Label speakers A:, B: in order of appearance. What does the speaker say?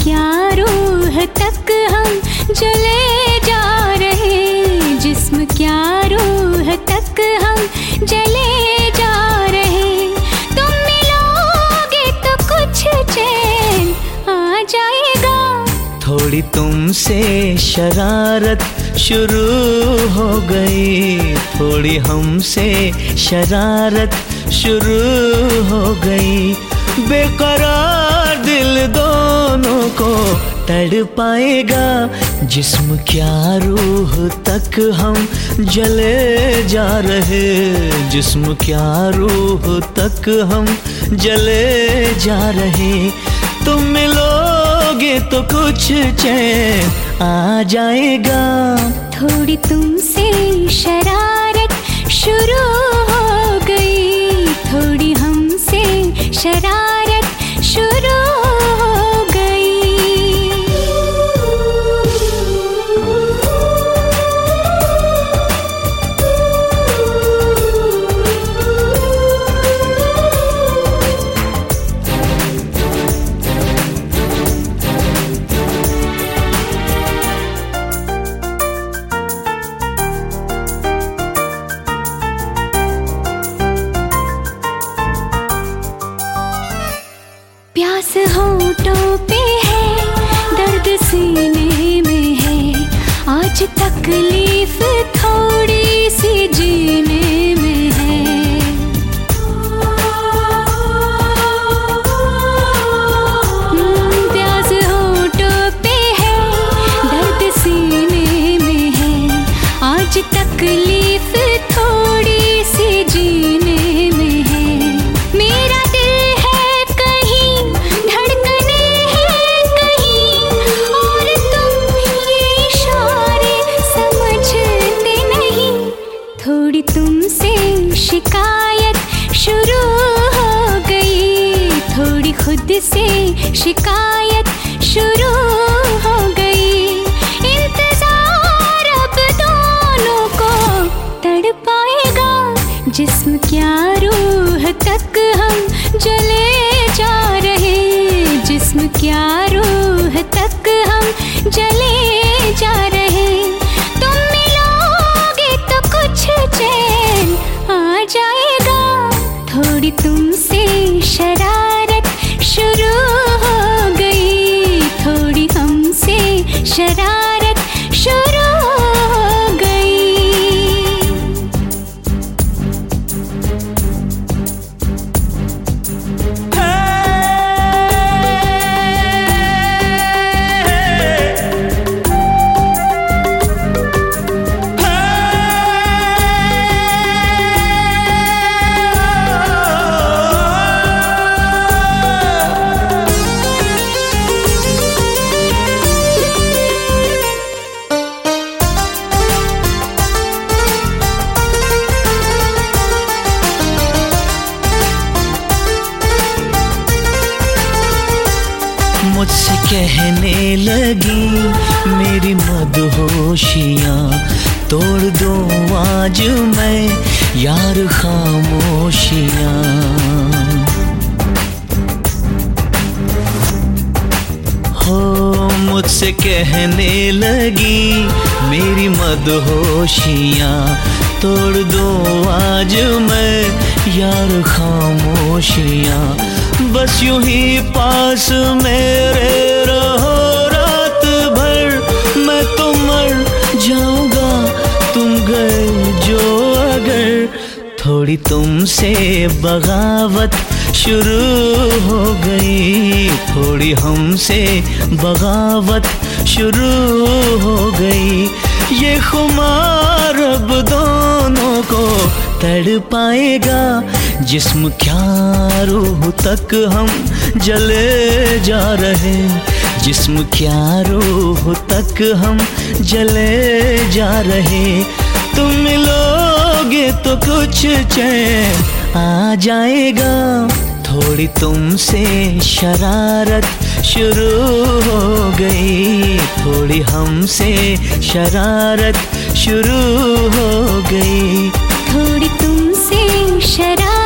A: क्या रूह तक हम जले जा रहे, जिस्म क्या रूह तक हम जले जा रहे। तुम मिलोगे तो कुछ चैन आ जाएगा।
B: थोड़ी तुमसे शरारत शुरू हो गई, थोड़ी हमसे शरारत शुरू हो गई। बेकरार दिल दोनों को तड़पाएगा, जिस्म क्या रूह तक हम जले जा रहे, जिस्म क्या रूह तक हम जले जा रहे। तुम मिलोगे तो कुछ चैन आ जाएगा।
A: थोड़ी तुमसे शरारत शुरू हो गई, थोड़ी हमसे शरारत शुरू हो गई। प्यास होठों पे है, दर्द सीने में है, आज तकलीफ थोड़ी सी जीने में है। प्यास होठों पे है, दर्द सीने में है, आज तकलीफ थोड़ी सी जीने में है। मेरा थोड़ी तुमसे शिकायत शुरू हो गई, थोड़ी खुद से शिकायत शुरू हो गई। इंतजार अब दोनों को तड़पाएगा, जिस्म क्या रूह तक हम जले जा रहे, जिस्म क्या रूह तक हम जले जा रहे। तुम मिलोगे तो कुछ चैन आ जाएगा। थोड़ी तुमसे शरारत शुरू हो गई, थोड़ी हमसे शरारत शुरू हो गई।
B: मुझसे कहने लगी मेरी मदहोशियाँ, तोड़ दो आज मैं यार खामोशियाँ। हो मुझसे कहने लगी मेरी मदहोशियाँ, तोड़ दो आज मैं यार खामोशियाँ। बस यूं ही पास मेरे रहो रात भर, मैं तो मर जाऊंगा तुम गए जो अगर। थोड़ी तुमसे बगावत शुरू हो गई, थोड़ी हमसे बगावत शुरू हो गई। ये खुमार अब दोनों को तड़पाएगा, जिस्म क्या रूह तक हम जले जा रहे, जिस्म क्या रूह तक हम जले जा रहे। तुम मिलोगे तो कुछ चैन आ जाएगा। थोड़ी तुमसे शरारत शुरू हो गई, थोड़ी हमसे शरारत शुरू हो गई।
A: थोड़ी तुमसे शरारत